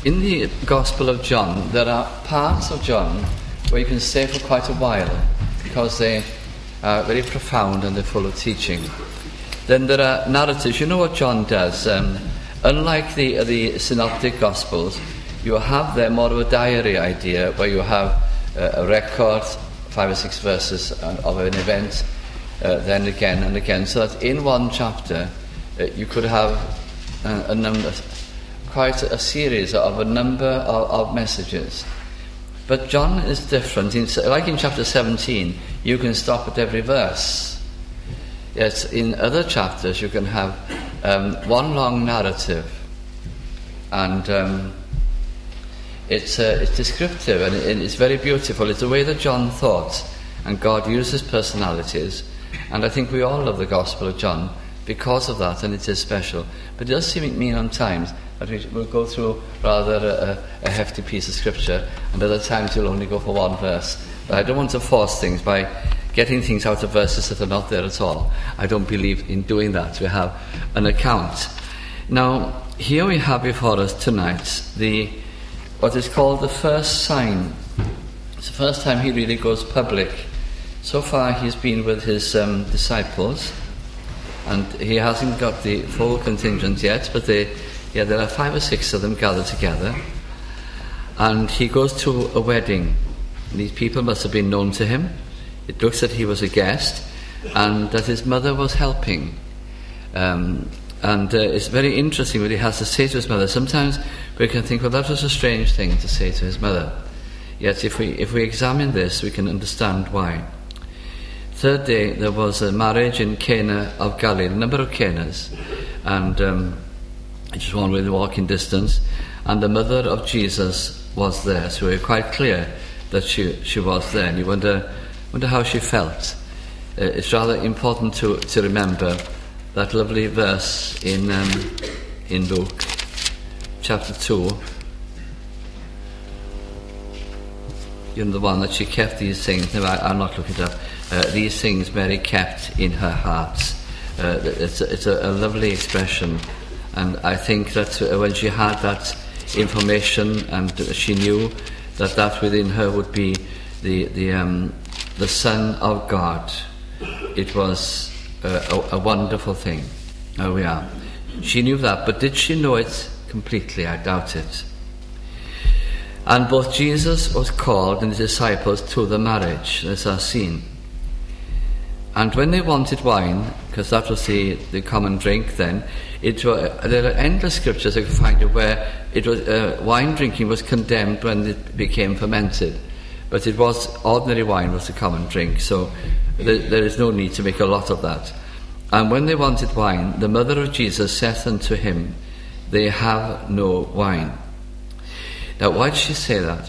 In the Gospel of John, there are parts of John where you can stay for quite a while because they are very profound and they're full of teaching. Then there are narratives. You know what John does? Unlike the synoptic Gospels, you have there more of a diary idea where you have a record, 5 or 6 verses of an event, then again and again, so that in one chapter you could have a number, quite a series of a number of messages. But John is different. Like in chapter 17, you can stop at every verse. Yet in other chapters you can have one long narrative, and it's descriptive and it's very beautiful. It's the way that John thought, and God uses personalities, and I think we all love the Gospel of John because of that, and it is special. But it does seem mean on times that we will go through rather a hefty piece of scripture, and other times we'll only go for one verse. But I don't want to force things by getting things out of verses that are not there at all. I don't believe in doing that. We have an account. Now, here we have before us tonight what is called the first sign. It's the first time he really goes public. So far he's been with his disciples, and he hasn't got the full contingent yet, but there are 5 or 6 of them gathered together, and he goes to a wedding. These people must have been known to him. It looks that he was a guest, and that his mother was helping. And it's very interesting what he has to say to his mother. Sometimes we can think, well, that was a strange thing to say to his mother. Yet if we examine this, we can understand why. Third day, there was a marriage in Cana of Galilee, a number of Canas, and just one within walking distance, and the mother of Jesus was there. So we're quite clear that she was there, and you wonder how she felt. It's rather important to remember that lovely verse in Luke chapter 2. You know, the one that she kept these things. No, I'll not look it up. These things Mary kept in her heart. It's a lovely expression, and I think that when she had that information, and she knew that within her would be the Son of God, it was a wonderful thing. There we are. She knew that, but did she know it completely? I doubt it. And both Jesus was called and his disciples to the marriage. There's our scene. And when they wanted wine, because that was the common drink then, there are endless scriptures I could find where it was wine drinking was condemned when it became fermented. But it was ordinary wine was the common drink, so there is no need to make a lot of that. And when they wanted wine, the mother of Jesus saith unto him, they have no wine. Now, why did she say that?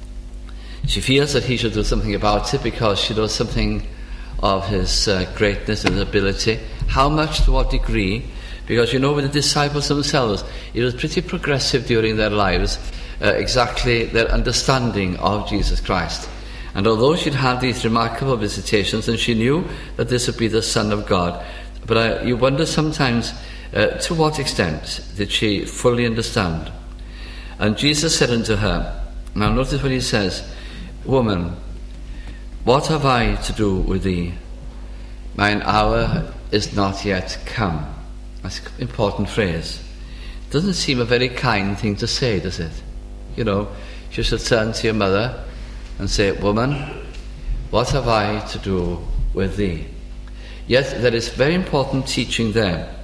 She feels that he should do something about it because she knows something of his greatness and ability. How much, to what degree? Because, you know, with the disciples themselves, it was pretty progressive during their lives, exactly their understanding of Jesus Christ. And although she'd had these remarkable visitations, and she knew that this would be the Son of God, but you wonder sometimes to what extent did she fully understand? And Jesus said unto her, now notice what he says, woman, what have I to do with thee? Mine hour is not yet come. That's an important phrase. Doesn't seem a very kind thing to say, does it? You know, you should turn to your mother and say, woman, what have I to do with thee? Yet there is very important teaching there.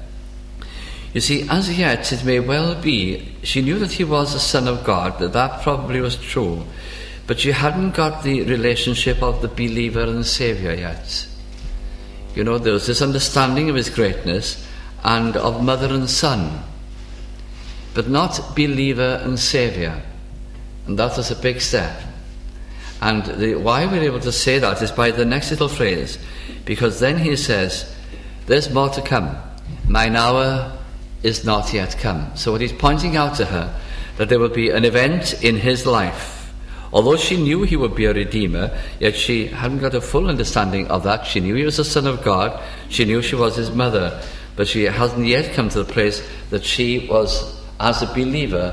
You see, as yet it may well be, she knew that he was the Son of God, that probably was true, but she hadn't got the relationship of the believer and Saviour yet. You know, there was this understanding of his greatness and of mother and son, but not believer and Saviour. And that was a big step. And why we're able to say that is by the next little phrase, because then he says, there's more to come. Mine hour is not yet come. So what he's pointing out to her, that there will be an event in his life. Although she knew he would be a Redeemer, yet she hadn't got a full understanding of that. She knew he was the Son of God. She knew she was his mother. But she hasn't yet come to the place that she was, as a believer,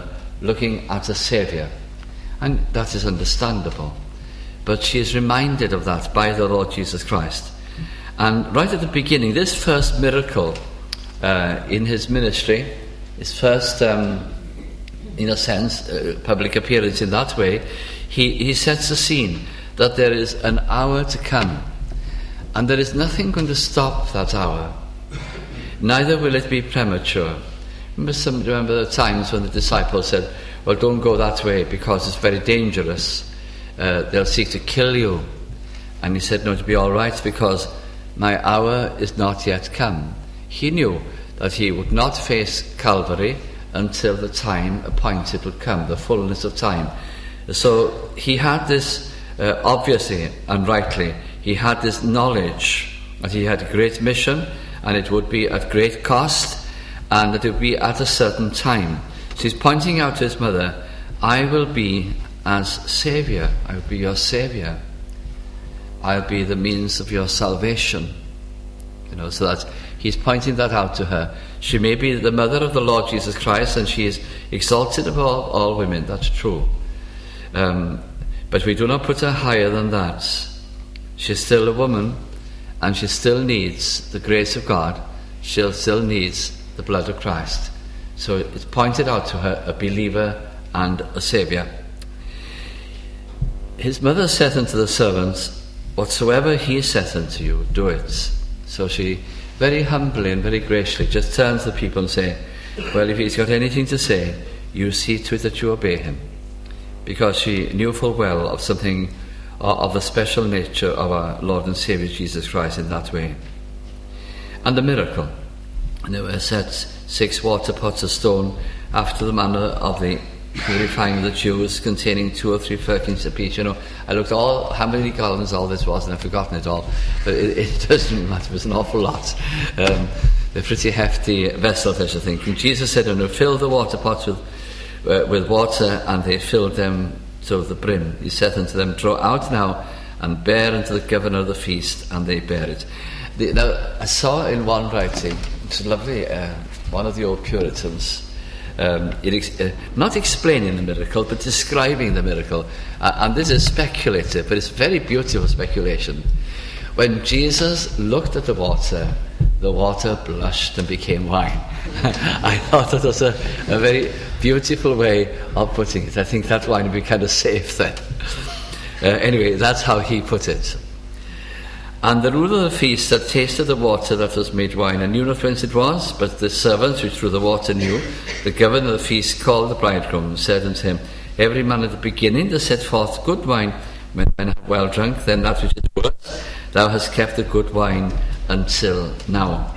looking at a Saviour. And that is understandable. But she is reminded of that by the Lord Jesus Christ. And right at the beginning, this first miracle in his ministry, his first, in a sense, public appearance in that way, he sets the scene that there is an hour to come. And there is nothing going to stop that hour. Neither will it be premature. Remember the times when the disciples said, well, don't go that way because it's very dangerous. They'll seek to kill you. And he said, no, it'll be all right because my hour is not yet come. He knew that he would not face Calvary until the time appointed would come, the fullness of time. So he had this, obviously and rightly, he had this knowledge that he had a great mission and it would be at great cost and that it would be at a certain time. So he's pointing out to his mother, I will be as Saviour. I will be your Saviour. I'll be the means of your salvation. So that he's pointing that out to her. She may be the mother of the Lord Jesus Christ and she is exalted above all women. That's true. But we do not put her higher than that. She's still a woman and she still needs the grace of God. She still needs the blood of Christ. So it's pointed out to her, a believer and a Saviour. His mother said unto the servants, whatsoever he saith unto you, do it. So she very humbly and very graciously just turns to the people and say, well, if he's got anything to say, you see to it that you obey him. Because she knew full well of something of the special nature of our Lord and Saviour Jesus Christ in that way. And the miracle. And there were set 6 water pots of stone after the manner of the purifying of the Jews, containing 2 or 3 firkins apiece. I looked how many gallons all this was, and I've forgotten it all. But it doesn't matter. It was an awful lot. They're pretty hefty vessels, I should think. And Jesus said, fill the water pots with water, and they filled them to the brim. He said unto them, draw out now, and bear unto the governor of the feast, and they bear it. Now, I saw in one writing, it's lovely, one of the old Puritans, not explaining the miracle, but describing the miracle. And this is speculative, but it's very beautiful speculation. When Jesus looked at the water blushed and became wine. I thought that was a very beautiful way of putting it. I think that wine would be kind of safe then. Anyway, that's how he put it. And the ruler of the feast had tasted the water that was made wine, and knew not whence it was, but the servants which threw the water knew. The governor of the feast called the bridegroom, and said unto him, every man at the beginning does set forth good wine, when men have well drunk, then that which is worse, thou hast kept the good wine until now.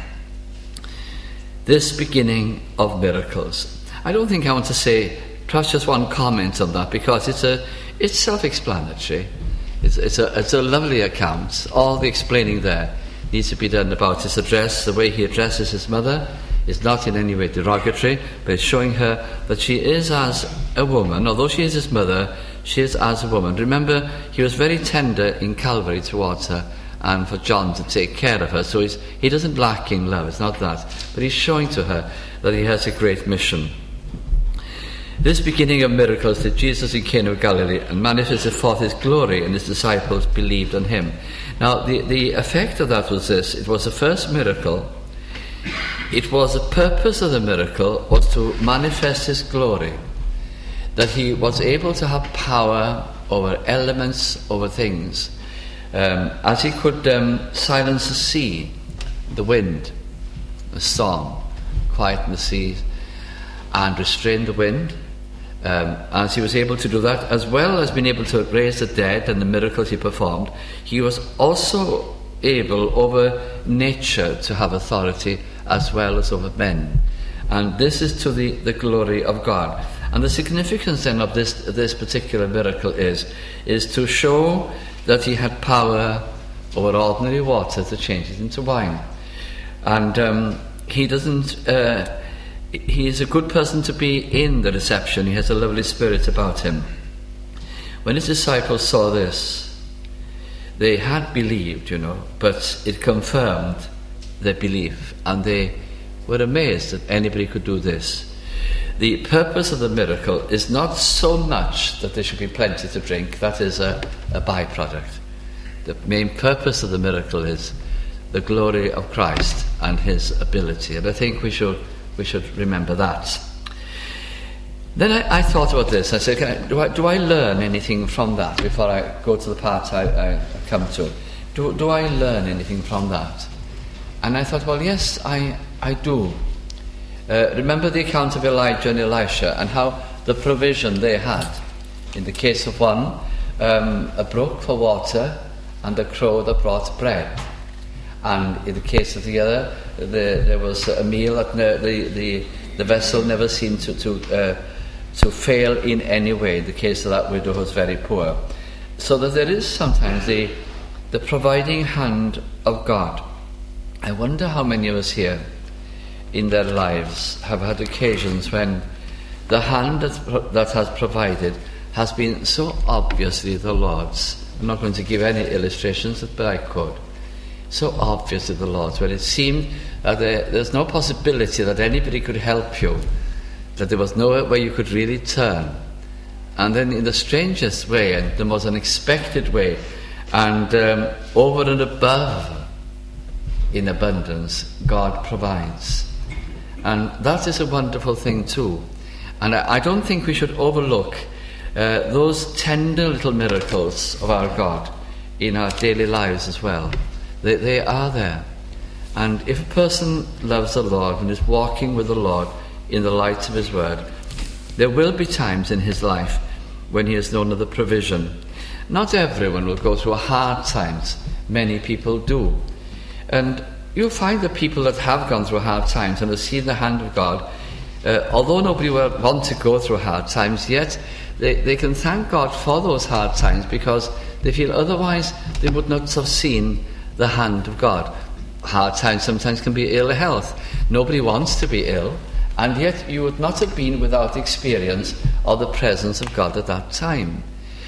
This beginning of miracles. I don't think I want to say perhaps just one comment on that, because it's self-explanatory. It's a lovely account. All the explaining there needs to be done about his address. The way he addresses his mother is not in any way derogatory, but it's showing her that she is as a woman. Although she is his mother, she is as a woman. Remember, he was very tender in Calvary towards her, and for John to take care of her. So he doesn't lack in love, it's not that. But he's showing to her that he has a great mission. This beginning of miracles did Jesus in Cana of Galilee, and manifested forth his glory, and his disciples believed on him. Now, the effect of that was this. It was the first miracle. It was the purpose of the miracle was to manifest his glory. That he was able to have power over elements, over things. As he could silence the sea, the wind, the storm, quieten the sea, and restrain the wind. As he was able to do that, as well as being able to raise the dead and the miracles he performed, he was also able over nature to have authority as well as over men. And this is to the glory of God. And the significance then of this particular miracle is to show that he had power over ordinary water to change it into wine. And he doesn't... He is a good person to be in the reception. He has a lovely spirit about him. When his disciples saw this, they had believed, but it confirmed their belief, and they were amazed that anybody could do this. the purpose of the miracle is not so much that there should be plenty to drink. That is a byproduct. The main purpose of the miracle is the glory of Christ and his ability. And I think we should remember that. Then I thought about this. I said, do I learn anything from that before I go to the part I come to? Do I learn anything from that? And I thought, well, yes, I do. Remember the account of Elijah and Elisha and how the provision they had. In the case of one, a brook for water and a crow that brought bread. And in the case of the other, there was a meal that the vessel never seemed to fail in any way. The case of that widow was very poor. So that there is sometimes the providing hand of God. I wonder how many of us here in their lives have had occasions when the hand that has provided has been so obviously the Lord's. I'm not going to give any illustrations, but I could. So obviously the Lord's, where it seemed that there's no possibility that anybody could help you, that there was nowhere where you could really turn. And then in the strangest way and the most unexpected way, and over and above, in abundance, God provides. And that is a wonderful thing too. And I don't think we should overlook those tender little miracles of our God in our daily lives as well. They are there. And if a person loves the Lord and is walking with the Lord in the light of his word, there will be times in his life when he has known of the provision. Not everyone will go through hard times. Many people do. And you'll find that people that have gone through hard times and have seen the hand of God, although nobody will want to go through hard times, yet they can thank God for those hard times because they feel otherwise they would not have seen the hand of God. Hard times sometimes can be ill health. Nobody wants to be ill, and yet you would not have been without experience of the presence of God at that time.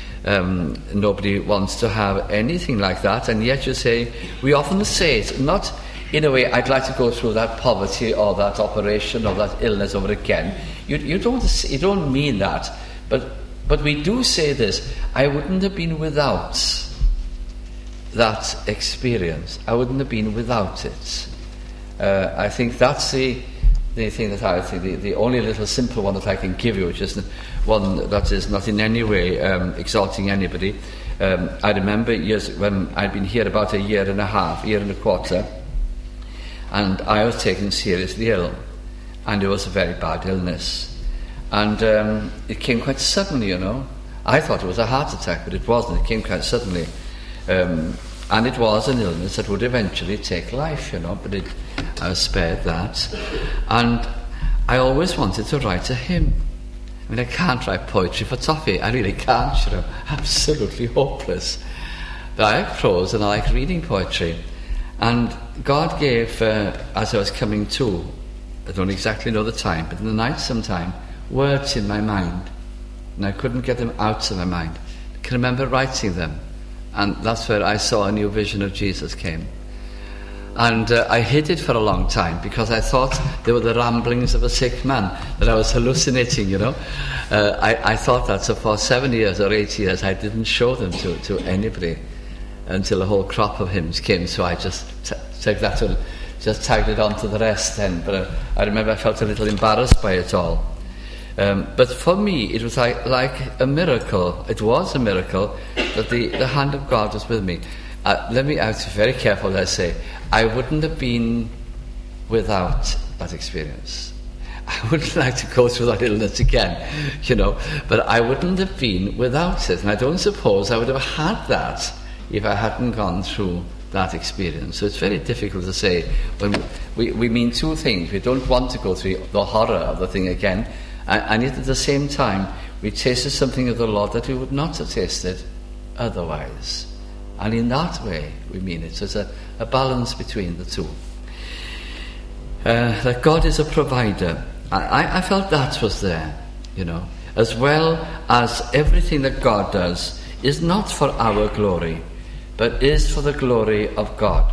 Nobody wants to have anything like that, and yet we often say it, not in a way, I'd like to go through that poverty or that operation or that illness over again. You don't mean that, but we do say this, I wouldn't have been without that experience. I wouldn't have been without it. I think that's the thing that I think, the only little simple one that I can give you, which is one that is not in any way exalting anybody. I remember years when I'd been here about a year and a quarter, and I was taken seriously ill, and it was a very bad illness. And it came quite suddenly, I thought it was a heart attack, but it wasn't. It came quite suddenly. And it was an illness that would eventually take life, but I was spared that. And I always wanted to write a hymn. I mean, I can't write poetry for toffee. I really can't, absolutely hopeless. But I like prose and I like reading poetry. And God gave, as I was coming to, I don't exactly know the time, but in the night sometime, words in my mind. And I couldn't get them out of my mind. I can remember writing them. And that's where I saw a new vision of Jesus came. And I hid it for a long time because I thought they were the ramblings of a sick man, that I was hallucinating, I thought that. So for 7 years or 8 years I didn't show them to anybody until a whole crop of hymns came. So I just took that and just tagged it on to the rest then. But I remember I felt a little embarrassed by it all. But for me, it was like a miracle. It was a miracle that the hand of God was with me. I was very careful that I say, I wouldn't have been without that experience. I wouldn't like to go through that illness again, but I wouldn't have been without it. And I don't suppose I would have had that if I hadn't gone through that experience. So it's very difficult to say when we mean two things. We don't want to go through the horror of the thing again, and yet at the same time we tasted something of the Lord that we would not have tasted otherwise. And in that way we mean it. So it's a balance between the two. That God is a provider. I felt that was there, as well as everything that God does is not for our glory, but is for the glory of God.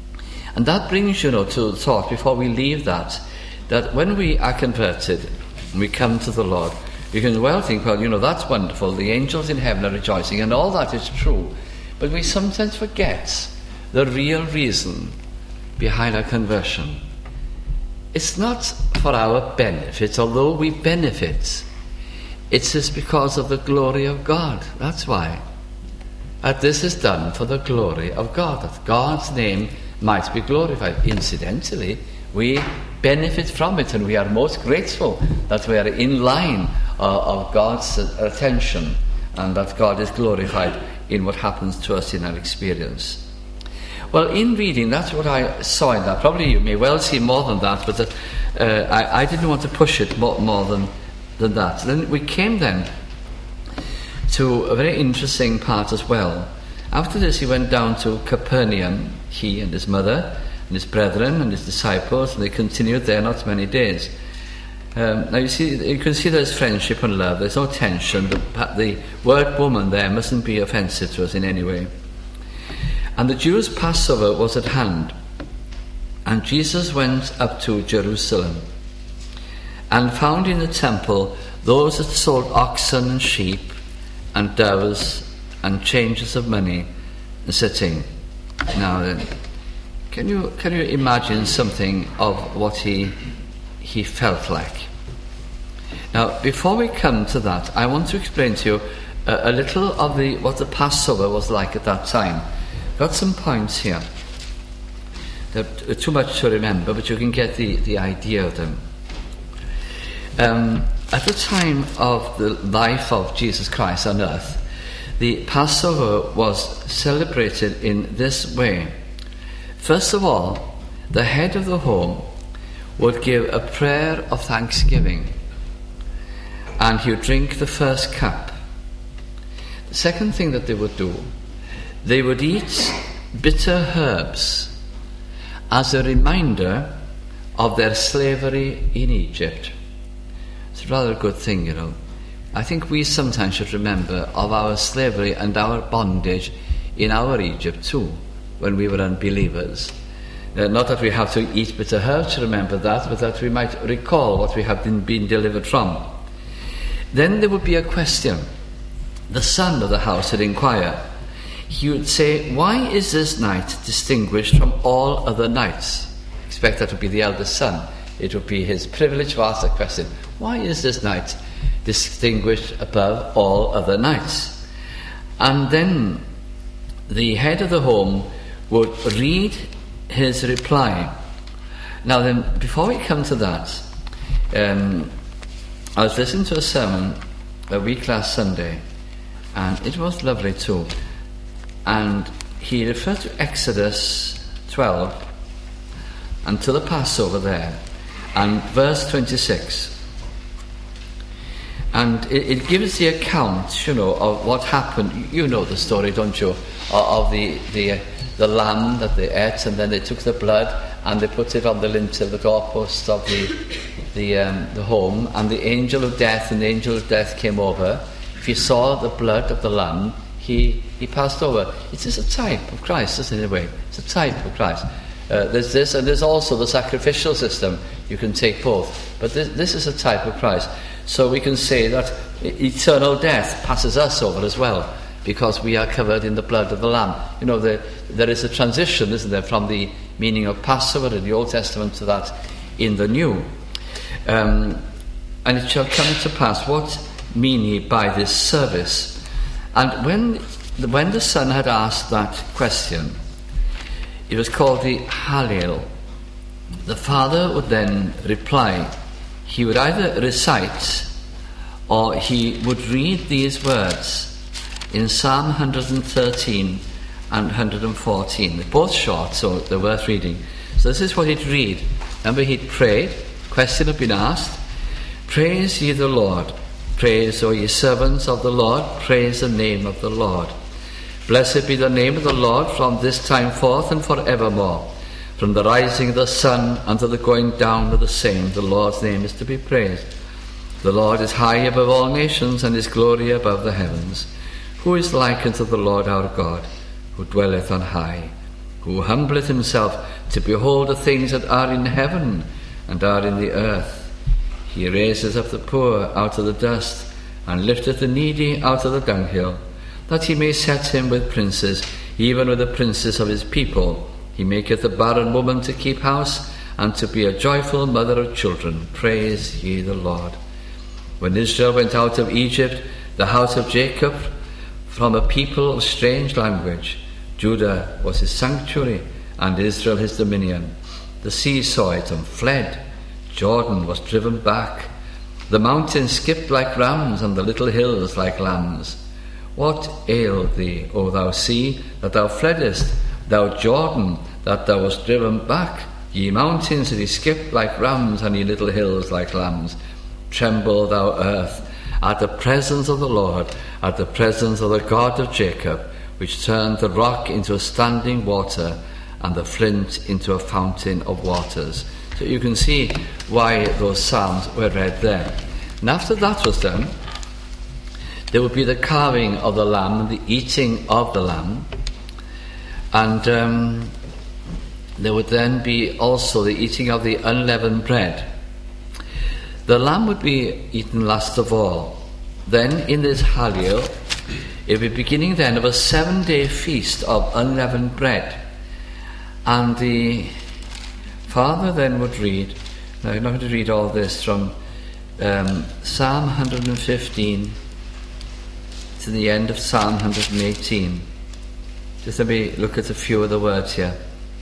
And that brings, to the thought, before we leave that when we are converted, we come to the Lord, you can well think, well, that's wonderful, the angels in heaven are rejoicing, and all that is true. But we sometimes forget the real reason behind our conversion. It's not for our benefit, although we benefit. It's just because of the glory of God. That's why. That this is done for the glory of God, that God's name might be glorified. Incidentally, we benefit from it, and we are most grateful that we are in line of God's attention, and that God is glorified in what happens to us in our experience. Well, in reading, that's what I saw in that. Probably you may well see more than that, but I didn't want to push it more than that. Then we came then to a very interesting part as well. After this, he went down to Capernaum, he and his mother and his brethren and his disciples, and they continued there not many days. Now you can see there's friendship and love. There's no tension. The word woman there mustn't be offensive to us in any way. And the Jews' Passover was at hand, and Jesus went up to Jerusalem, and found in the temple those that sold oxen and sheep and doves and changes of money sitting. Now then, can you imagine something of what he felt like? Now, before we come to that, I want to explain to you a little of what the Passover was like at that time. Got some points here. They're too much to remember, but you can get the idea of them. At the time of the life of Jesus Christ on earth, the Passover was celebrated in this way. First of all, the head of the home would give a prayer of thanksgiving, and he would drink the first cup. The second thing that they would do, they would eat bitter herbs as a reminder of their slavery in Egypt. It's a rather good thing, I think we sometimes should remember of our slavery and our bondage in our Egypt too, when we were unbelievers. Not that we have to eat bitter herbs to remember that, but that we might recall what we have been delivered from. Then there would be a question. The son of the house would inquire. He would say, why is this night distinguished from all other nights? Expect that to be the eldest son. It would be his privilege to ask that question. Why is this night distinguished above all other nights? And then the head of the home would read his reply. Now then, before we come to that, I was listening to a sermon a week last Sunday, and it was lovely too. And he referred to Exodus 12 and to the Passover there, and verse 26. And it gives the account, of what happened. You know the story, don't you? Of the lamb that they ate, and then they took the blood and they put it on the lintel, the doorpost of the home, and the angel of death came over. If he saw the blood of the lamb, he passed over. It is a type of Christ, isn't it, in a way? It's a type of Christ. There's this, and there's also the sacrificial system. You can take both. But this is a type of Christ. So we can say that eternal death passes us over as well, because we are covered in the blood of the Lamb. There is a transition, isn't there, from the meaning of Passover in the Old Testament to that in the New. And it shall come to pass, what mean ye by this service? And when the son had asked that question, it was called the Hallel. The father would then reply. He would either recite or he would read these words in Psalm 113 and 114. They're both short, so they're worth reading. So this is what he'd read. Remember, he'd prayed, question had been asked. Praise ye the Lord. Praise, O ye servants of the Lord. Praise the name of the Lord. Blessed be the name of the Lord from this time forth and forevermore. From the rising of the sun unto the going down of the same, the Lord's name is to be praised. The Lord is high above all nations, and his glory above the heavens. Who is like unto the Lord our God, who dwelleth on high, who humbleth himself to behold the things that are in heaven and are in the earth? He raises up the poor out of the dust, and lifteth the needy out of the dunghill, that he may set him with princes, even with the princes of his people. He maketh the barren woman to keep house, and to be a joyful mother of children. Praise ye the Lord. When Israel went out of Egypt, the house of Jacob, from a people of strange language, Judah was his sanctuary, and Israel his dominion. The sea saw it and fled. Jordan was driven back. The mountains skipped like rams, and the little hills like lambs. What ailed thee, O thou sea, that thou fleddest? Thou Jordan, that thou wast driven back? Ye mountains, that ye skipped like rams, and ye little hills like lambs. Tremble, thou earth, at the presence of the Lord, at the presence of the God of Jacob, which turned the rock into a standing water, and the flint into a fountain of waters. So you can see why those psalms were read there. And after that was done, there would be the carving of the lamb and the eating of the lamb. And there would then be also the eating of the unleavened bread. The lamb would be eaten last of all. Then in this Hallel, it would be beginning then of a 7-day feast of unleavened bread. And the Father then would read, now I'm not going to read all this, from Psalm 115 to the end of Psalm 118. Just let me look at a few of the words here.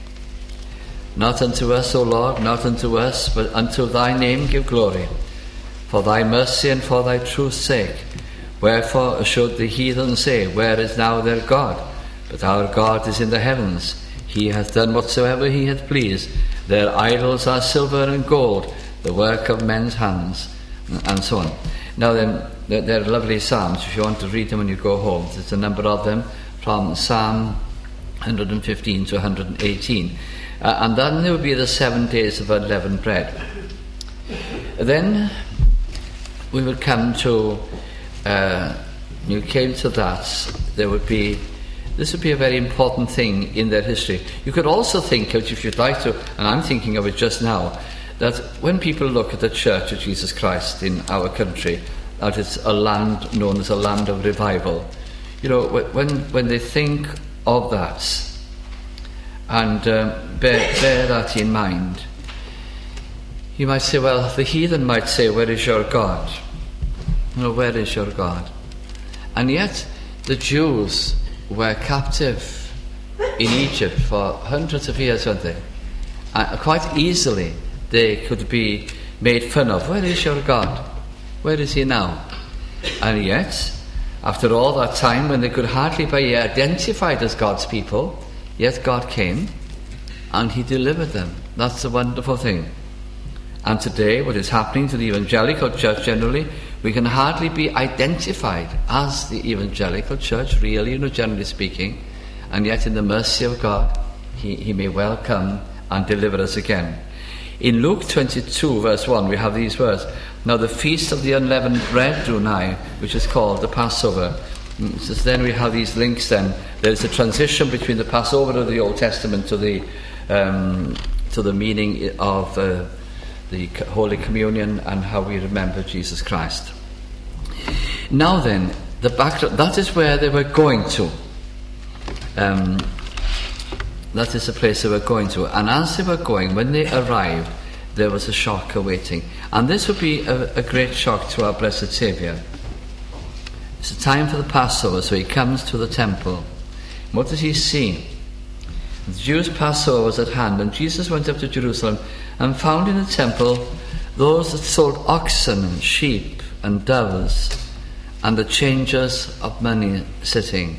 Not unto us, O Lord, not unto us, but unto thy name give glory, for thy mercy and for thy truth's sake. Wherefore should the heathen say, where is now their God? But our God is in the heavens. He hath done whatsoever he hath pleased. Their idols are silver and gold, the work of men's hands, and so on. Now then, they're lovely psalms. If you want to read them when you go home, there's a number of them from Psalm 115 to 118. And then there would be the 7 days of unleavened bread. Then we would come to, you came to that, this would be a very important thing in their history. You could also think of, if you'd like to, and I'm thinking of it just now, that when people look at the Church of Jesus Christ in our country, that it's a land known as a land of revival. You know, when they think of that, and bear that in mind, you might say, well, the heathen might say, where is your God? You know, where is your God? And yet the Jews were captive in Egypt for hundreds of years, weren't they? And quite easily they could be made fun of. Where is your God? Where is he now? And yet, after all that time, when they could hardly be identified as God's people, yet God came and he delivered them. That's a wonderful thing. And today, what is happening to the evangelical church generally, we can hardly be identified as the evangelical church, really, generally speaking, and yet in the mercy of God, he may well come and deliver us again. In Luke 22, verse 1, we have these words. Now the feast of the unleavened bread drew nigh, which is called the Passover. So then we have these links then. There's a transition between the Passover of the Old Testament to the meaning of the Holy Communion and how we remember Jesus Christ. Now then, the background, that is where they were going to. That is the place they were going to. And as they were going, when they arrived, there was a shock awaiting. And this would be a great shock to our blessed Saviour. It's a time for the Passover, so he comes to the temple. What does he see? The Jews' Passover was at hand, and Jesus went up to Jerusalem and found in the temple those that sold oxen and sheep and doves, and the changers of money sitting.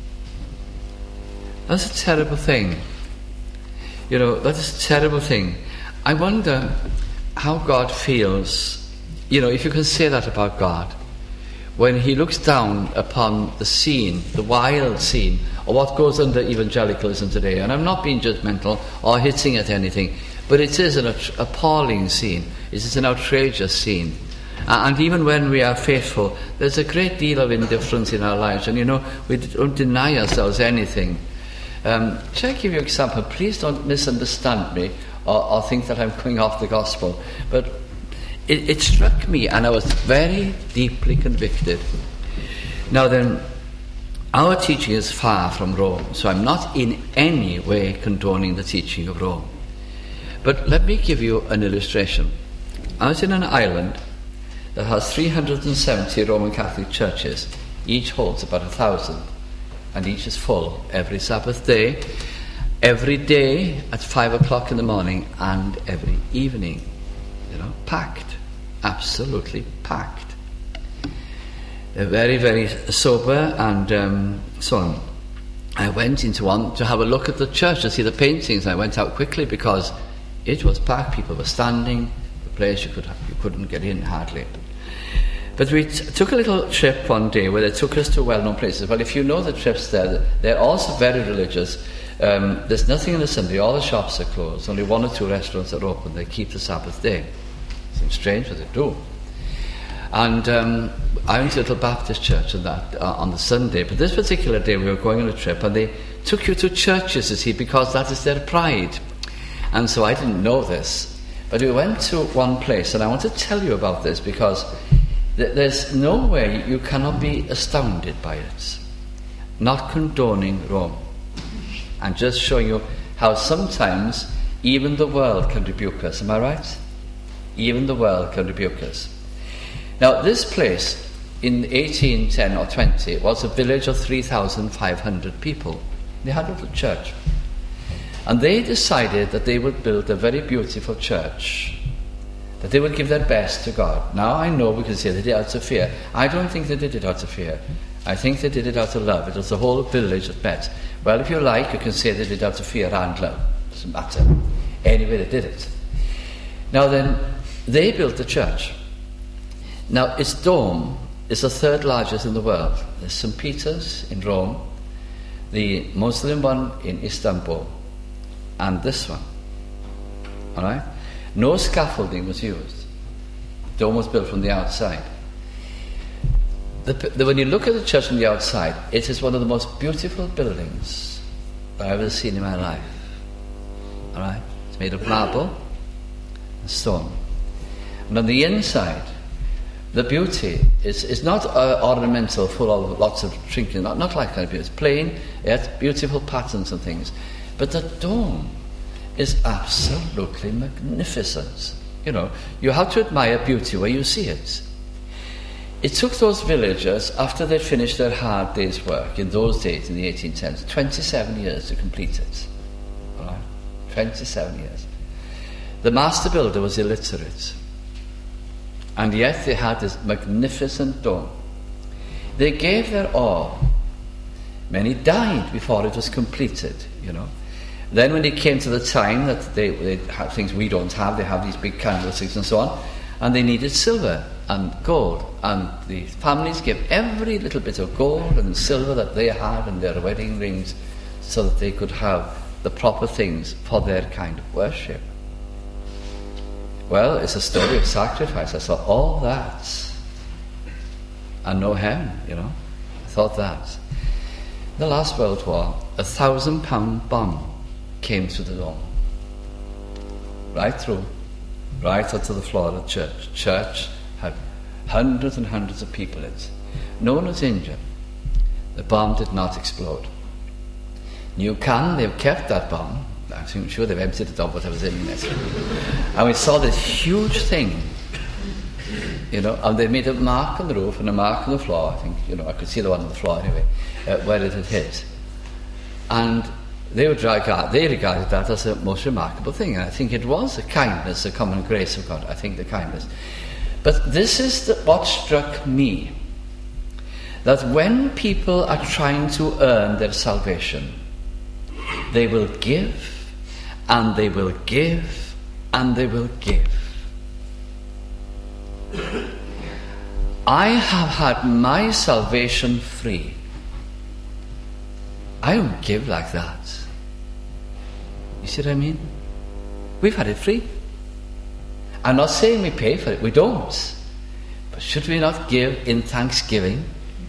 That's a terrible thing. That is a terrible thing. I wonder how God feels, if you can say that about God, when he looks down upon the scene, the wild scene, or what goes under evangelicalism today. And I'm not being judgmental or hitting at anything, but it is an appalling scene. It is an outrageous scene. And even when we are faithful, there's a great deal of indifference in our lives. And we don't deny ourselves anything. Shall I give you an example? Please don't misunderstand me or think that I'm going off the gospel. But it struck me, and I was very deeply convicted. Now then, our teaching is far from Rome, so I'm not in any way condoning the teaching of Rome. But let me give you an illustration. I was in an island that has 370 Roman Catholic churches. Each holds about 1,000, and each is full every Sabbath day, every day at 5 o'clock in the morning, and every evening. Packed, absolutely packed. They're very, very sober and so on. I went into one to have a look at the church to see the paintings. I went out quickly because it was packed. People were standing. The place you couldn't get in hardly. But we took a little trip one day where they took us to well-known places. Well, if you know the trips there, they're also very religious. There's nothing on the Sunday. All the shops are closed. Only 1 or 2 restaurants are open. They keep the Sabbath day. Seems strange, but they do. And I went to a little Baptist church on the Sunday. But this particular day we were going on a trip, and they took you to churches, you see, because that is their pride. And so I didn't know this. But we went to one place, and I want to tell you about this because there's no way you cannot be astounded by it. Not condoning Rome. And just showing you how sometimes even the world can rebuke us. Am I right? Even the world can rebuke us. Now, this place in 1810 or 20 was a village of 3,500 people. They had a little church. And they decided that they would build a very beautiful church, that they would give their best to God. Now, I know we can say they did it out of fear. I don't think they did it out of fear. I think they did it out of love. It was the whole village that met. Well, if you like, you can say they did it out of fear and love. It doesn't matter. Anyway, they did it. Now then, they built the church. Now, its dome is the 3rd largest in the world. There's St. Peter's in Rome, the Muslim one in Istanbul, and this one. All right? No scaffolding was used. The dome was built from the outside. When you look at the church from the outside, it is one of the most beautiful buildings I've ever seen in my life. All right? It's made of marble and stone. And on the inside, the beauty is not ornamental, full of lots of trinkets, not like that. It's plain, it has beautiful patterns and things. But the dome is absolutely magnificent. You have to admire beauty where you see it. It took those villagers, after they'd finished their hard day's work, in those days, in the 1810s, 27 years to complete it. All right? 27 years. The master builder was illiterate. And yet they had this magnificent dome. They gave their all. Many died before it was completed, Then when it came to the time that they had things we don't have, they have these big candlesticks and so on, and they needed silver and gold, and the families gave every little bit of gold and silver that they had in their wedding rings so that they could have the proper things for their kind of worship. Well, it's a story of sacrifice. I saw all that and no heaven, I thought that. In the last World War, a 1,000-pound bomb came through the dome. Right through. Right onto the floor of the church. Church had hundreds and hundreds of people in it. No one was injured. The bomb did not explode. They've kept that bomb. I'm sure they've emptied it of whatever's in it. And we saw this huge thing, and they made a mark on the roof and a mark on the floor. I think, I could see the one on the floor anyway, where it had hit. And they regarded that as a most remarkable thing. And I think it was a kindness, a common grace of God. I think the kindness. But this is what struck me. That when people are trying to earn their salvation, they will give, and they will give, and they will give. I have had my salvation free. I don't give like that. You see what I mean? We've had it free. I'm not saying we pay for it. We don't. But should we not give in thanksgiving?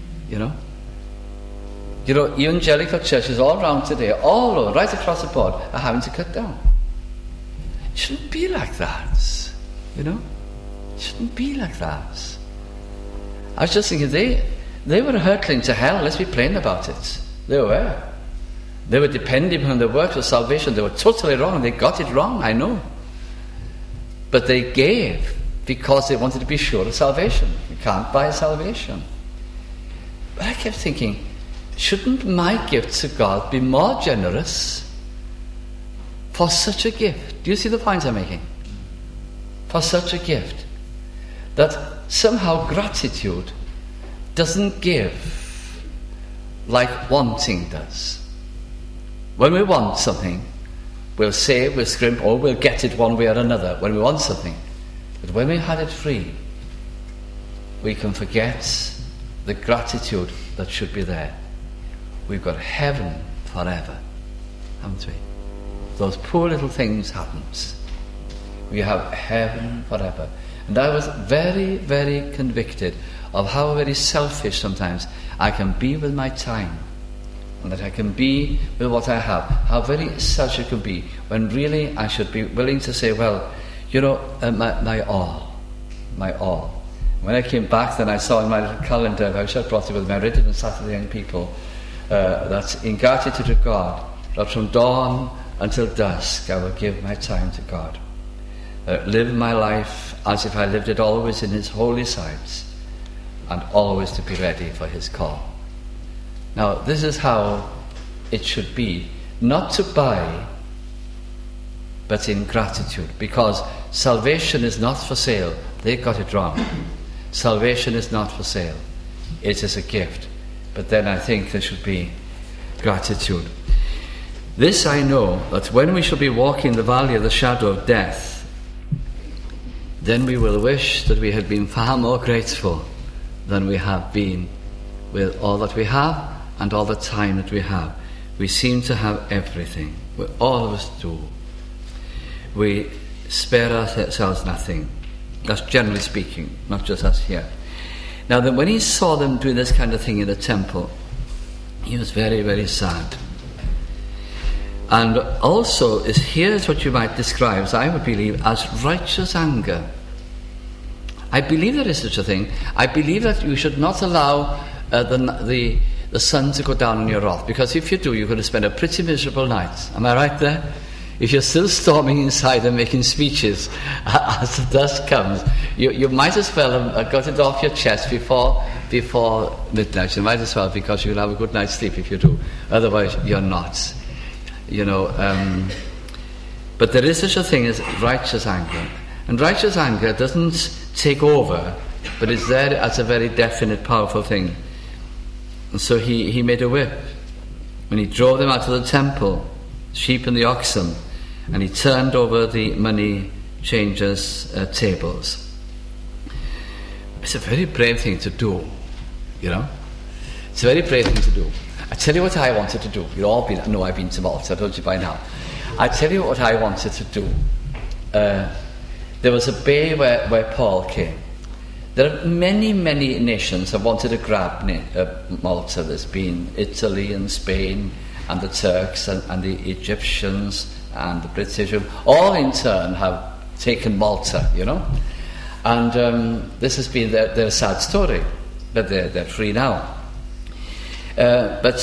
Evangelical churches all around today, all over, right across the board, are having to cut down. It shouldn't be like that, It shouldn't be like that. I was just thinking, they were hurtling to hell, let's be plain about it. They were. They were depending on the works of salvation. They were totally wrong. They got it wrong, I know. But they gave because they wanted to be sure of salvation. You can't buy salvation. But I kept thinking, shouldn't my gift to God be more generous for such a gift? Do you see the point I'm making? For such a gift. That somehow gratitude doesn't give like wanting does. When we want something, we'll save, we'll scrimp, or we'll get it one way or another when we want something. But when we had it free, we can forget the gratitude that should be there. We've got heaven forever, haven't we? Those poor little things happens. We have heaven forever. And I was very, very convicted of how very selfish sometimes I can be with my time, and that I can be with what I have. How very selfish it can be, when really I should be willing to say, well, you know, my all. When I came back, then I saw in my little calendar, I should have brought it with me, I read it on Saturday Young People, that in gratitude to God, that from dawn until dusk I will give my time to God. Live my life as if I lived it always in His holy sight, and always to be ready for His call. Now, this is how it should be, not to buy, but in gratitude, because salvation is not for sale. They got it wrong. Salvation is not for sale. It is a gift. But then I think there should be gratitude. This I know, that when we shall be walking the valley of the shadow of death, then we will wish that we had been far more grateful than we have been with all that we have and all the time that we have. We seem to have everything. All of us do. We spare ourselves nothing. That's generally speaking, not just us here. Now, then, when he saw them doing this kind of thing in the temple, he was very, very sad. And also, here's what you might describe, as I would believe, as righteous anger. I believe there is such a thing. I believe that you should not allow the sun to go down on your wrath, because if you do, you're going to spend a pretty miserable night. Am I right there? If you're still storming inside and making speeches as the dusk comes, you might as well have got it off your chest before midnight. You might as well, because you'll have a good night's sleep if you do. Otherwise, you're not. You know, but there is such a thing as righteous anger. And righteous anger doesn't take over, but it's there as a very definite, powerful thing. And so he made a whip. When he drove them out of the temple, sheep and the oxen, and he turned over the money changers' tables. It's a very brave thing to do, you know. It's a very brave thing to do. I tell you what I wanted to do. I've been to Malta, I told you by now. I tell you what I wanted to do. There was a bay where Paul came. There are many, many nations that wanted to grab Malta. There's been Italy and Spain and the Turks and the Egyptians and the British, all in turn have taken Malta, you know. And this has been their sad story, but they're free now. But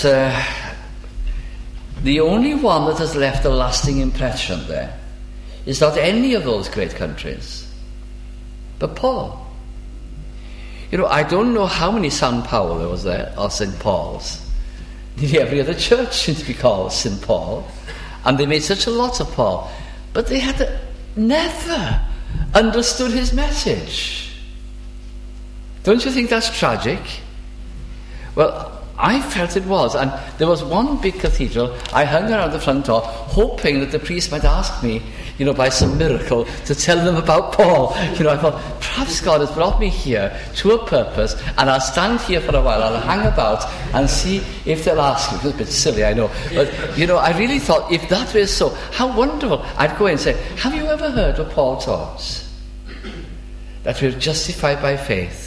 the only one that has left a lasting impression there is not any of those great countries, but Paul. You know, I don't know how many San Paul there was there, or St. Paul's. Nearly every other church seems to be called St. Paul, and they made such a lot of Paul, but they had never understood his message. Don't you think that's tragic? Well, I felt it was, and there was one big cathedral. I hung around the front door, hoping that the priest might ask me, you know, by some miracle, to tell them about Paul. You know, I thought, perhaps God has brought me here to a purpose, and I'll stand here for a while, I'll hang about and see if they'll ask me. It was a bit silly, I know. But, you know, I really thought, if that was so, how wonderful. I'd go in and say, have you ever heard what Paul taught? That we're justified by faith.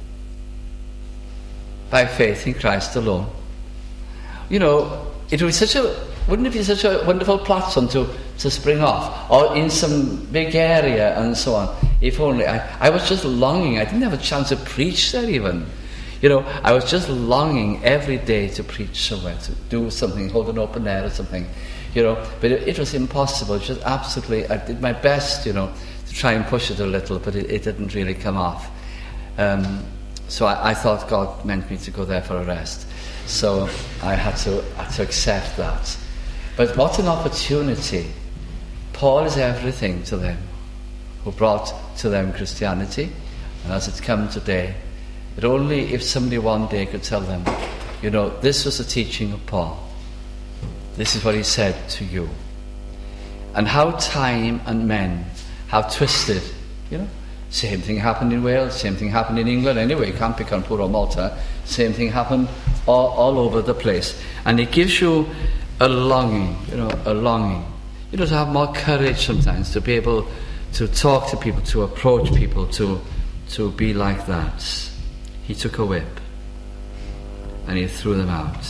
By faith in Christ alone. You know, wouldn't it be such a wonderful platform to spring off, or in some big area and so on, If only. I was just longing. I didn't have a chance to preach there even. I was just longing every day to preach somewhere, to do something, hold an open air or something. But it was impossible. Just absolutely, I did my best, to try and push it a little, but it didn't really come off. So I thought God meant me to go there for a rest. So I had to accept that. But what an opportunity. Paul is everything to them, who brought to them Christianity. And as it's come today, but only if somebody one day could tell them, this was the teaching of Paul. This is what he said to you. And how time and men have twisted, Same thing happened in Wales, same thing happened in England. Anyway, you can't pick on poor old Malta. Same thing happened all over the place. And it gives you a longing, a longing. To have more courage sometimes, to be able to talk to people, to approach people, to be like that. He took a whip and he threw them out.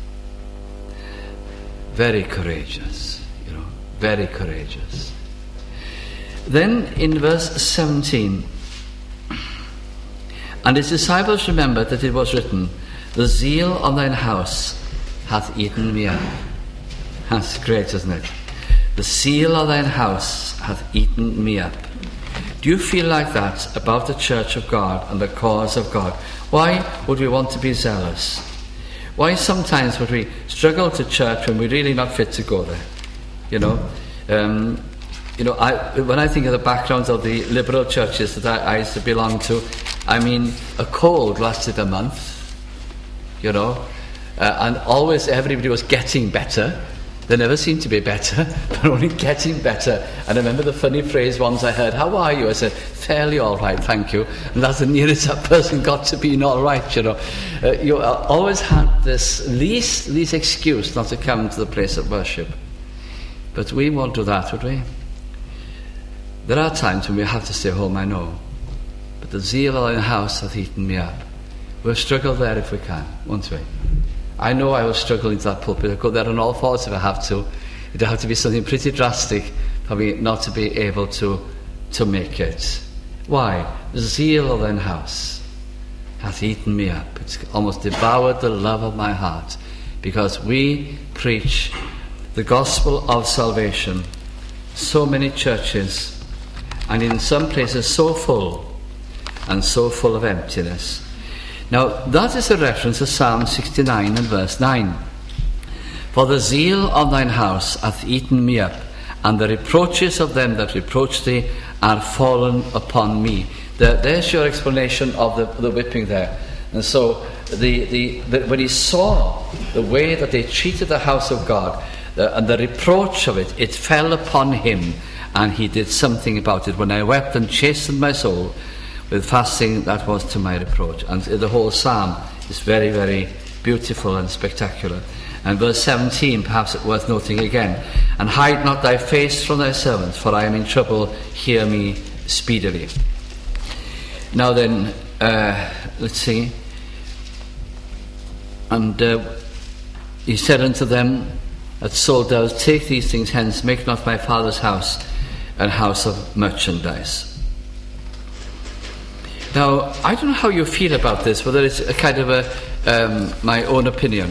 Very courageous, very courageous. Then in verse 17, and his disciples remembered that it was written, the zeal of thine house hath eaten me up. That's great, isn't it? The zeal of thine house hath eaten me up. Do you feel like that about the church of God and the cause of God? Why would we want to be zealous? Why sometimes would we struggle to church when we're really not fit to go there? When I think of the backgrounds of the liberal churches that I used to belong to, a cold lasted a month, and always everybody was getting better. They never seemed to be better, but only getting better. And I remember the funny phrase once I heard, how are you? I said, fairly all right, thank you. And that's the nearest that person got to being all right, You always had this least excuse not to come to the place of worship. But we won't do that, would we? There are times when we have to stay home, I know. But the zeal of the house hath eaten me up. We'll struggle there if we can, won't we? I know I will struggle into that pulpit. I'll go there on all fours if I have to. It'll have to be something pretty drastic for me not to be able to make it. Why? The zeal of thine house hath eaten me up. It's almost devoured the love of my heart, because we preach the gospel of salvation. So many churches, and in some places so full, and so full of emptiness. Now, that is a reference to Psalm 69 and verse 9. For the zeal of thine house hath eaten me up, and the reproaches of them that reproach thee are fallen upon me. There's your explanation of the whipping there. And so, when he saw the way that they treated the house of God, and the reproach of it, it fell upon him, and he did something about it. When I wept and chastened my soul with fasting, that was to my reproach. And the whole psalm is very, very beautiful and spectacular. And verse 17, perhaps worth noting again. And hide not thy face from thy servants, for I am in trouble, hear me speedily. Now then, let's see. And he said unto them that sold doves, take these things hence, make not my father's house an house of merchandise. Now, I don't know how you feel about this, whether it's a kind of my own opinion.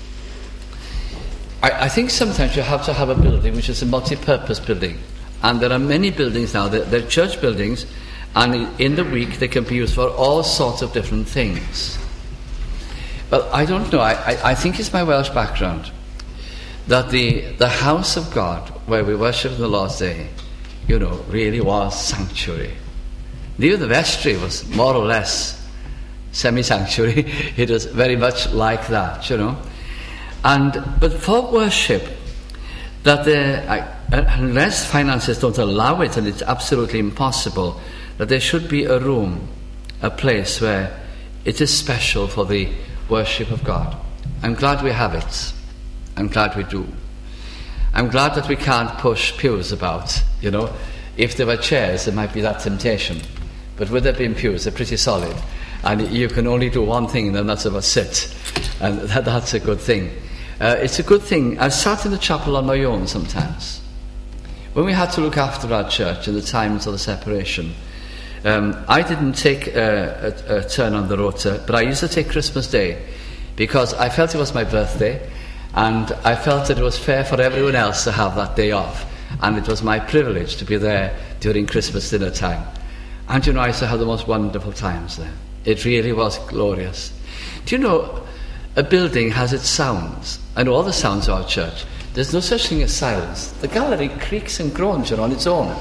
I think sometimes you have to have a building which is a multi-purpose building. And there are many buildings now, they're church buildings, and in the week they can be used for all sorts of different things. Well, I don't know, I think it's my Welsh background that the house of God, where we worship the Lord's Day, really was sanctuary. Even the vestry was more or less semi-sanctuary. It was very much like that, But for worship, unless finances don't allow it, and it's absolutely impossible, that there should be a room, a place where it is special for the worship of God. I'm glad we have it. I'm glad we do. I'm glad that we can't push pews about, If there were chairs, there might be that temptation. But with there being pews, they're pretty solid. And you can only do one thing, and then that's about sit. And that's a good thing. It's a good thing. I've sat in the chapel on my own sometimes. When we had to look after our church in the times of the separation, I didn't take a turn on the rota, but I used to take Christmas Day because I felt it was my birthday, and I felt that it was fair for everyone else to have that day off, and it was my privilege to be there during Christmas dinner time. And I used to have the most wonderful times there. It really was glorious. Do you know, a building has its sounds, and all the sounds of our church. There's no such thing as silence. The gallery creaks and groans on its own.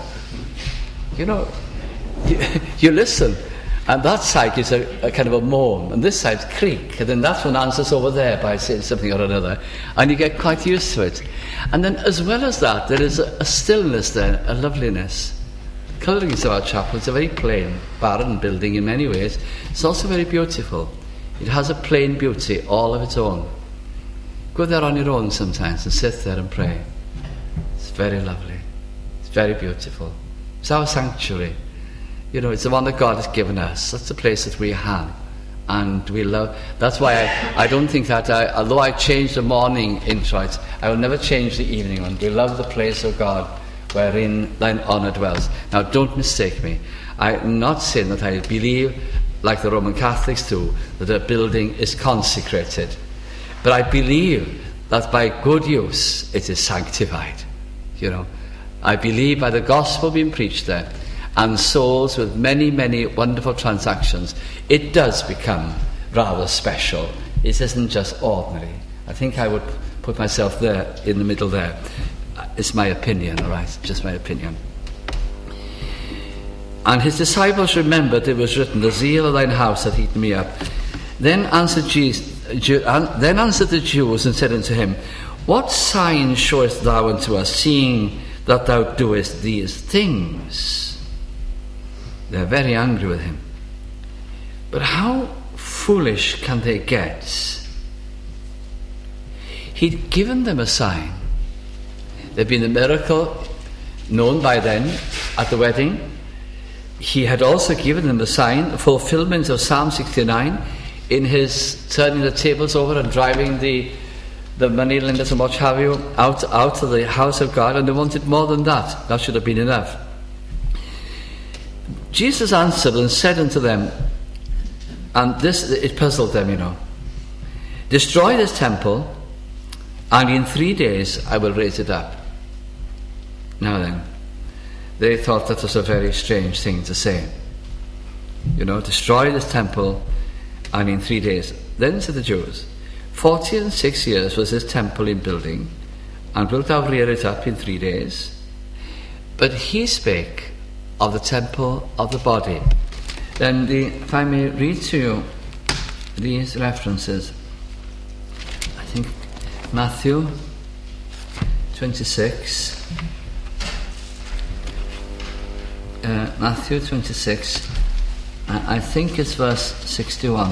You listen, and that side is a kind of a moan, and this side's creak, and then that one answers over there by saying something or another, and you get quite used to it. And then as well as that, there is a stillness there, a loveliness. The colourings of our chapel, it's a very plain, barren building in many ways. It's also very beautiful. It has a plain beauty all of its own. Go there on your own sometimes and sit there and pray. It's very lovely. It's very beautiful. It's our sanctuary. It's the one that God has given us. That's the place that we have, and we love. That's why I don't think that although I changed the morning introit, I will never change the evening one. We love the place of God wherein thine honour dwells. Now don't mistake me. I'm not saying that I believe, like the Roman Catholics do, that a building is consecrated. But I believe that by good use it is sanctified. I believe by the gospel being preached there, and souls with many, many wonderful transactions, it does become rather special. It isn't just ordinary. I think I would put myself there, in the middle there. It's my opinion, all right? Just my opinion. And his disciples remembered it was written, the zeal of thine house hath eaten me up. Then answered the Jews and said unto him, what sign showest thou unto us, seeing that thou doest these things? They're very angry with him. But how foolish can they get? He'd given them a sign. There'd been a miracle known by then at the wedding. He had also given them a sign, a fulfillment of Psalm 69, in his turning the tables over and driving the moneylenders and what have you out of the house of God, and they wanted more than that. That should have been enough. Jesus answered and said unto them, and this, it puzzled them, destroy this temple, and in 3 days I will raise it up. Now then, they thought that was a very strange thing to say. Destroy this temple, and in 3 days. Then said the Jews, 46 years was this temple in building, and wilt thou rear it up in 3 days? But he spake of the temple of the body. Then if I may read to you these references. I think Matthew 26. Matthew 26. I think it's verse 61.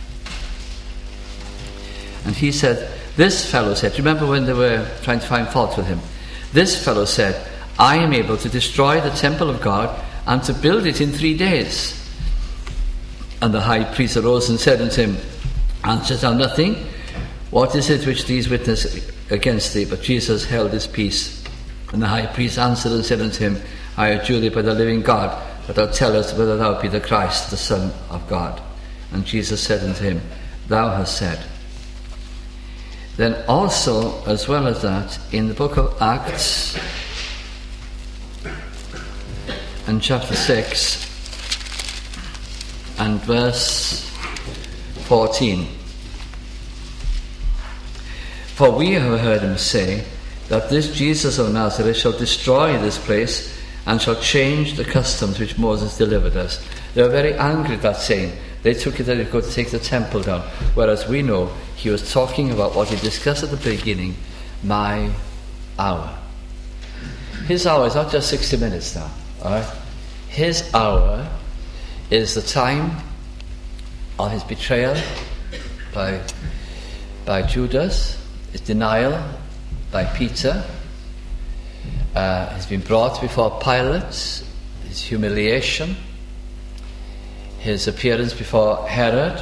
And he said, this fellow said, remember when they were trying to find fault with him? This fellow said, I am able to destroy the temple of God and to build it in 3 days. And the high priest arose and said unto him, answerest thou nothing? What is it which these witness against thee? But Jesus held his peace. And the high priest answered and said unto him, I adjure thee by the living God, that thou tell us whether thou be the Christ, the Son of God. And Jesus said unto him, thou hast said. Then also, as well as that, in the book of Acts, and chapter 6 and verse 14. For we have heard him say that this Jesus of Nazareth shall destroy this place and shall change the customs which Moses delivered us. They were very angry at that saying. They took it that he could take the temple down, whereas we know he was talking about what he discussed at the beginning, my hour. His hour is not just 60 minutes now. Alright? His hour is the time of his betrayal by Judas, his denial by Peter, he's been brought before Pilate, his humiliation, his appearance before Herod,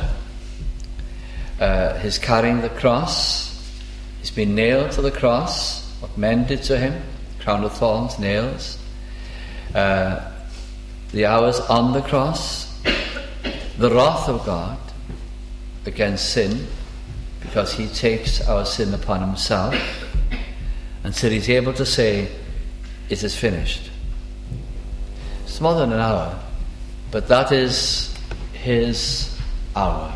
his carrying the cross, he's been nailed to the cross, what men did to him, crown of thorns, nails, the hours on the cross, the wrath of God against sin, because he takes our sin upon himself, until he's able to say, it is finished. It's more than an hour, but that is his hour.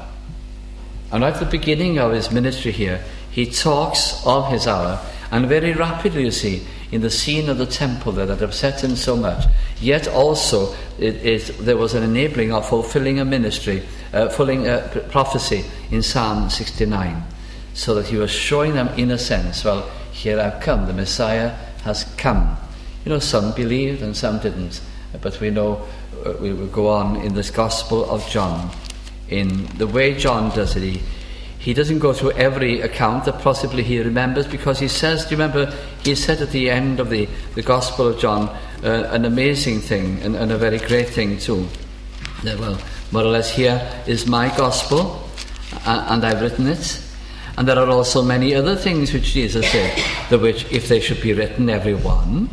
And right at the beginning of his ministry here, he talks of his hour, and very rapidly, you see, in the scene of the temple that had upset him so much, yet also there was an enabling of fulfilling a ministry, fulfilling a prophecy in Psalm 69, so that he was showing them, in a sense, well, here I've come, the Messiah has come. You know, some believed and some didn't, but we know we will go on in this Gospel of John. In the way John does it, he doesn't go through every account that possibly he remembers, because he says, do you remember, he said at the end of the Gospel of John an amazing thing, and a very great thing too. That, well, more or less, here is my Gospel, and I've written it. And there are also many other things which Jesus said, the which, if they should be written, every one,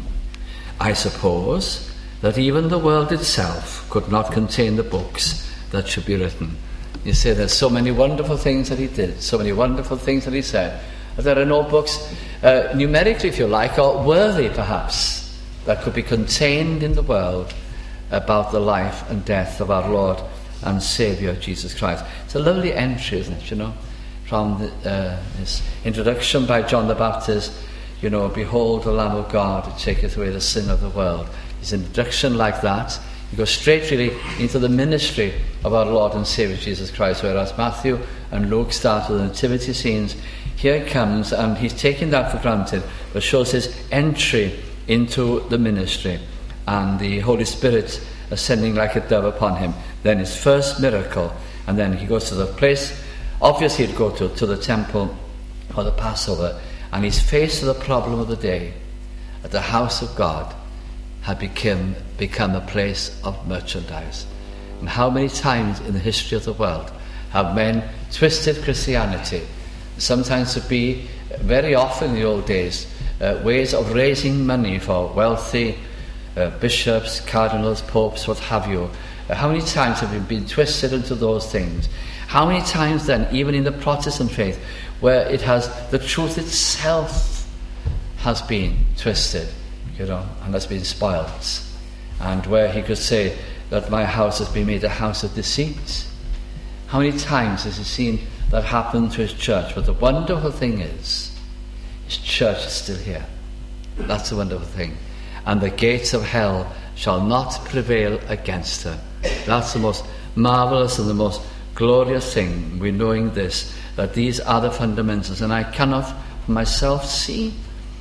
I suppose that even the world itself could not contain the books that should be written. You say there's so many wonderful things that he did, so many wonderful things that he said. There are no books, numerically if you like, or worthy perhaps, that could be contained in the world about the life and death of our Lord and Saviour Jesus Christ. It's a lovely entry, isn't it, you know, from this introduction by John the Baptist, you know, behold the Lamb of God who taketh away the sin of the world. His introduction like that, you go straight really into the ministry of our Lord and Saviour Jesus Christ, whereas Matthew and Luke start with the nativity scenes. Here he comes, and he's taking that for granted, but shows his entry into the ministry, and the Holy Spirit ascending like a dove upon him. Then his first miracle, and then he goes to the place, obviously he'd go to the temple for the Passover, and he's faced with the problem of the day, that the house of God had become a place of merchandise. And how many times in the history of the world have men twisted Christianity, sometimes to be, very often in the old days, ways of raising money for wealthy bishops, cardinals, popes, what have you. How many times have we been twisted into those things? How many times then, even in the Protestant faith, where it has, the truth itself has been twisted, you know, and has been spoilt, and where he could say that my house has been made a house of deceit. How many times has he seen that happen to his church? But the wonderful thing is, his church is still here. That's the wonderful thing. And the gates of hell shall not prevail against her. That's the most marvellous and the most glorious thing. We're knowing this, that these are the fundamentals, and I cannot myself see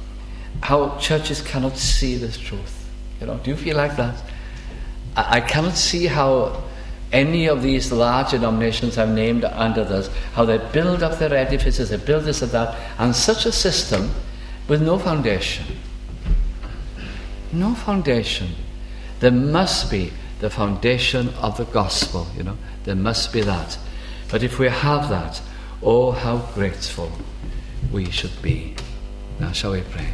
how churches cannot see this truth. You know, do you feel like that? I cannot see how any of these large denominations I've named and others, how they build up their edifices, they build this and that, and such a system with no foundation. No foundation. There must be the foundation of the gospel, you know. There must be that. But if we have that, oh, how grateful we should be. Now shall we pray?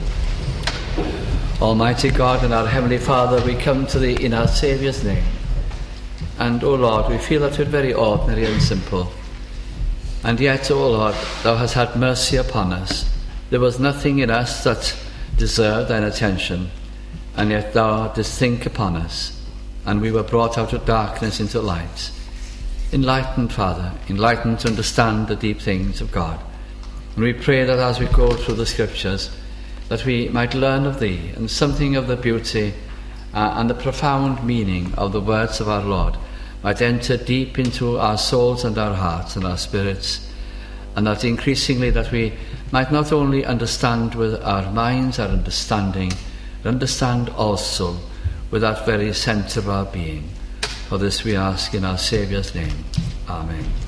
Almighty God and our Heavenly Father, we come to Thee in our Saviour's name. And, O Lord, we feel that we're very ordinary and simple. And yet, O Lord, Thou hast had mercy upon us. There was nothing in us that deserved Thine attention, and yet Thou didst think upon us, and we were brought out of darkness into light. Enlightened, Father, enlightened to understand the deep things of God. And we pray that as we go through the Scriptures, that we might learn of Thee and something of the beauty and the profound meaning of the words of our Lord might enter deep into our souls and our hearts and our spirits, and that increasingly that we might not only understand with our minds, our understanding, but understand also with that very centre of our being. For this we ask in our Saviour's name. Amen.